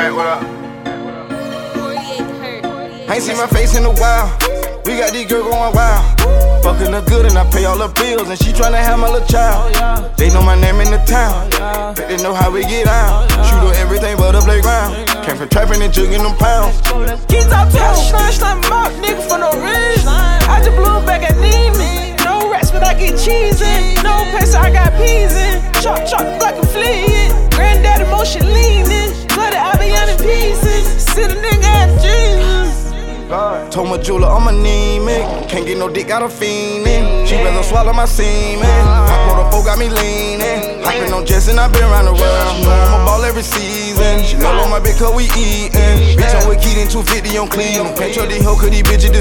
what up? Ain't seen my face in a while. We got these girls going wild. Fucking her good and I pay all her bills, and she tryna have my little child. They know my name in the town. Bet they know how we get out. Shoot up everything but the playground. Came from trapping and jugging them pounds. Keys out to a slime up, nigga, for no reason. I just blew back at Neiman. No rats, but I get cheese in. No peso, I got peas in. Chop, like a flea. Granddaddy motion leaning. Blooded, I be in pieces. Sit a nigga at Jesus. Told my jeweler I'm anemic. Can't get no dick, got her fiendin'. She rather swallow my semen. Hot water folk got me leanin'. Hoppin' on jets and I been round the world. Know I'm a ball every season. She know on my bitch cause we eatin'. Bitch, I'm with Keaton, 250 on Cleveland. Can't trust these hoes cause these bitches